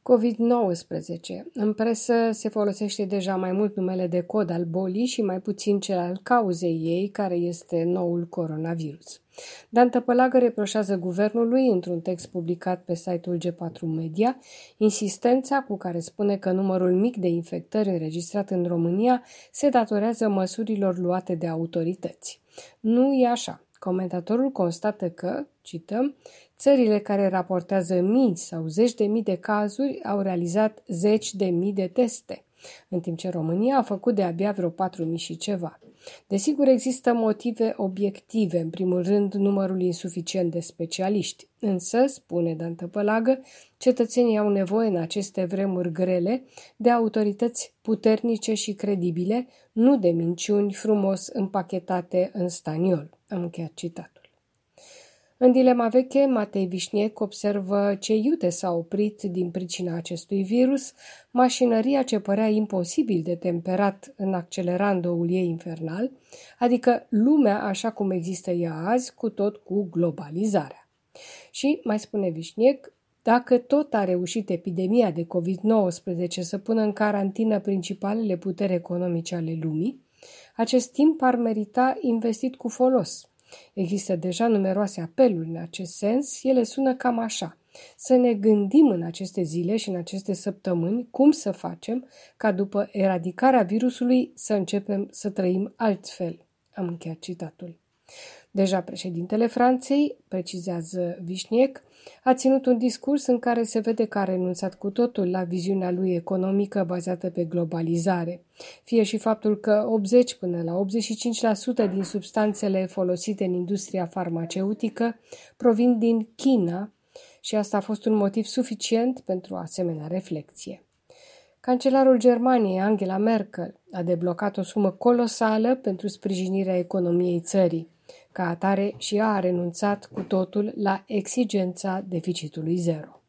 COVID-19. În presă se folosește deja mai mult numele de cod al bolii și mai puțin cel al cauzei ei, care este noul coronavirus. Dan Tăpălagă reproșează guvernului, într-un text publicat pe site-ul G4 Media, insistența cu care spune că numărul mic de infectări înregistrat în România se datorează măsurilor luate de autorități. Nu e așa. Comentatorul constată că, cităm, țările care raportează mii sau zeci de mii de cazuri au realizat zeci de mii de teste, în timp ce România a făcut de-abia vreo 4.000 și ceva. Desigur, există motive obiective, în primul rând numărul insuficient de specialiști. Însă, spune Dan Tăpălagă, cetățenii au nevoie în aceste vremuri grele de autorități puternice și credibile, nu de minciuni frumos împachetate în staniol. Am încheiat citatul. În dilema veche, Matei Vișniec observă ce iute s-a oprit din pricina acestui virus, mașinăria ce părea imposibil de temperat în accelerandoul ei infernal, adică lumea așa cum există ea azi, cu tot cu globalizarea. Și, mai spune Vișniec, dacă tot a reușit epidemia de COVID-19 să pună în carantină principalele puteri economice ale lumii, acest timp ar merita investit cu folos. Există deja numeroase apeluri în acest sens, ele sună cam așa. Să ne gândim în aceste zile și în aceste săptămâni cum să facem ca după eradicarea virusului să începem să trăim altfel. Am încheiat citatul. Deja președintele Franței, precizează Vișniec, a ținut un discurs în care se vede că a renunțat cu totul la viziunea lui economică bazată pe globalizare. Fie și faptul că 80 până la 85% din substanțele folosite în industria farmaceutică provin din China și asta a fost un motiv suficient pentru o asemenea reflexie. Cancelarul Germaniei, Angela Merkel, a deblocat o sumă colosală pentru sprijinirea economiei țării. Ca atare și ea a renunțat cu totul la exigența deficitului zero.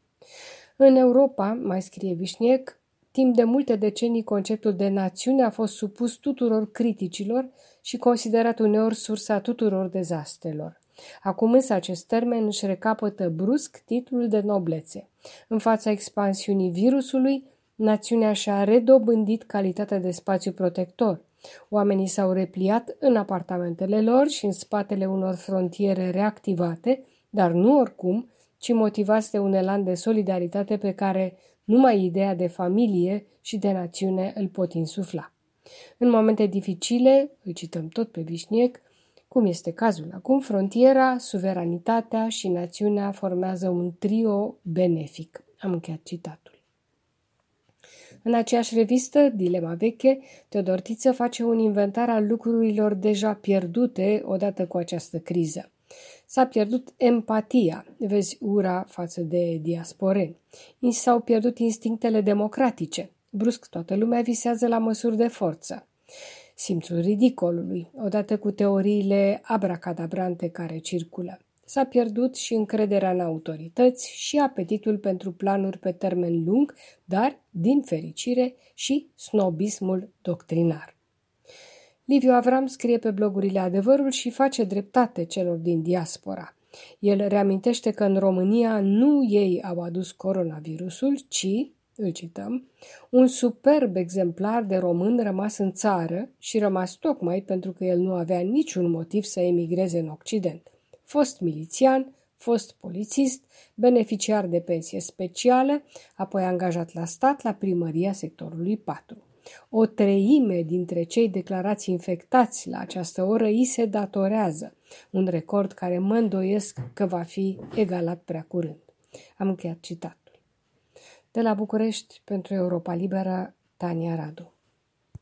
În Europa, mai scrie Vișniec, timp de multe decenii conceptul de națiune a fost supus tuturor criticilor și considerat uneori sursa tuturor dezastrelor. Acum însă acest termen își recapătă brusc titlul de noblețe. În fața expansiunii virusului, națiunea și-a redobândit calitatea de spațiu protector. Oamenii s-au repliat în apartamentele lor și în spatele unor frontiere reactivate, dar nu oricum, ci motivați de un elan de solidaritate pe care numai ideea de familie și de națiune îl pot insufla. În momente dificile, îl cităm tot pe Vișniec, cum este cazul acum, frontiera, suveranitatea și națiunea formează un trio benefic. Am încheiat citatul. În aceeași revistă, Dilema veche, Teodor Tiță face un inventar al lucrurilor deja pierdute odată cu această criză. S-a pierdut empatia, vezi ura față de diasporeni. S-au pierdut instinctele democratice. Brusc toată lumea visează la măsuri de forță. Simțul ridicolului, odată cu teoriile abracadabrante care circulă. S-a pierdut și încrederea în autorități și apetitul pentru planuri pe termen lung, dar, din fericire, și snobismul doctrinar. Liviu Avram scrie pe blogurile Adevărul și face dreptate celor din diaspora. El reamintește că în România nu ei au adus coronavirusul, ci, îl cităm, un superb exemplar de român rămas în țară și rămas tocmai pentru că el nu avea niciun motiv să emigreze în Occident. Fost milițian, fost polițist, beneficiar de pensie specială, apoi angajat la stat la primăria sectorului 4. O treime dintre cei declarați infectați la această oră îi se datorează, un record care mă îndoiesc că va fi egalat prea curând. Am încheiat citatul. De la București, pentru Europa Liberă, Tania Radu.